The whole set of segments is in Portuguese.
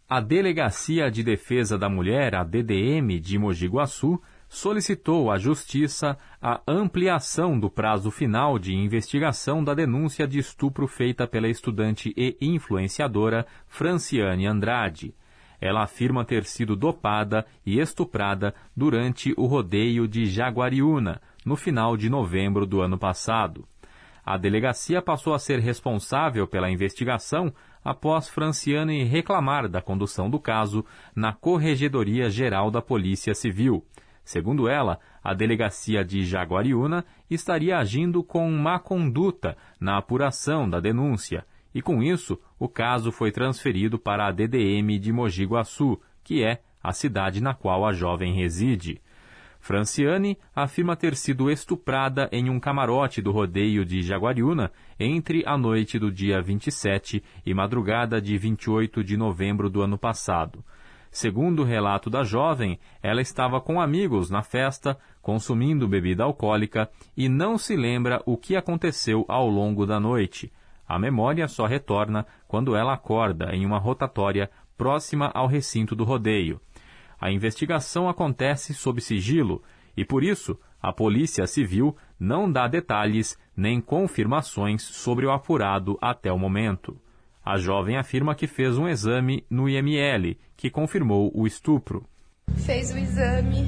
A Delegacia de Defesa da Mulher, a DDM, de Mogi Guaçu, solicitou à Justiça a ampliação do prazo final de investigação da denúncia de estupro feita pela estudante e influenciadora Franciane Andrade. Ela afirma ter sido dopada e estuprada durante o rodeio de Jaguariúna, no final de novembro do ano passado. A delegacia passou a ser responsável pela investigação após Franciane reclamar da condução do caso na Corregedoria Geral da Polícia Civil. Segundo ela, a delegacia de Jaguariúna estaria agindo com má conduta na apuração da denúncia, e com isso o caso foi transferido para a DDM de Mogi Guaçu, que é a cidade na qual a jovem reside. Franciane afirma ter sido estuprada em um camarote do rodeio de Jaguariúna entre a noite do dia 27 e madrugada de 28 de novembro do ano passado. Segundo o relato da jovem, ela estava com amigos na festa, consumindo bebida alcoólica e não se lembra o que aconteceu ao longo da noite. A memória só retorna quando ela acorda em uma rotatória próxima ao recinto do rodeio. A investigação acontece sob sigilo e, por isso, a Polícia Civil não dá detalhes nem confirmações sobre o apurado até o momento. A jovem afirma que fez um exame no IML, que confirmou o estupro. Fez o exame,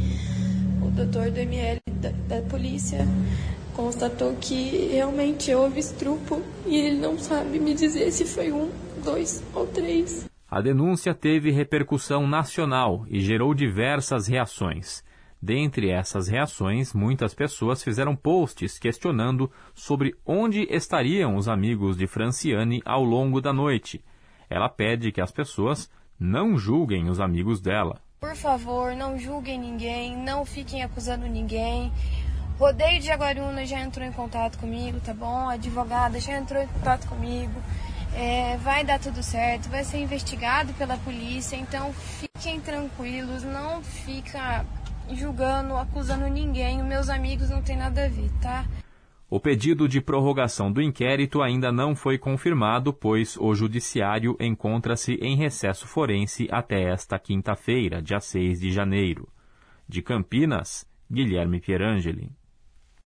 o doutor do IML da polícia constatou que realmente houve estupro e ele não sabe me dizer se foi 1, 2 ou 3. A denúncia teve repercussão nacional e gerou diversas reações. Dentre essas reações, muitas pessoas fizeram posts questionando sobre onde estariam os amigos de Franciane ao longo da noite. Ela pede que as pessoas não julguem os amigos dela. Por favor, não julguem ninguém, não fiquem acusando ninguém. Rodeio de Jaguariúna já entrou em contato comigo, tá bom? A advogada já entrou em contato comigo. Vai dar tudo certo, vai ser investigado pela polícia, então fiquem tranquilos, não fica julgando, acusando ninguém, meus amigos não tem nada a ver, tá? O pedido de prorrogação do inquérito ainda não foi confirmado, pois o judiciário encontra-se em recesso forense até esta quinta-feira, dia 6 de janeiro. De Campinas, Guilherme Pierangeli.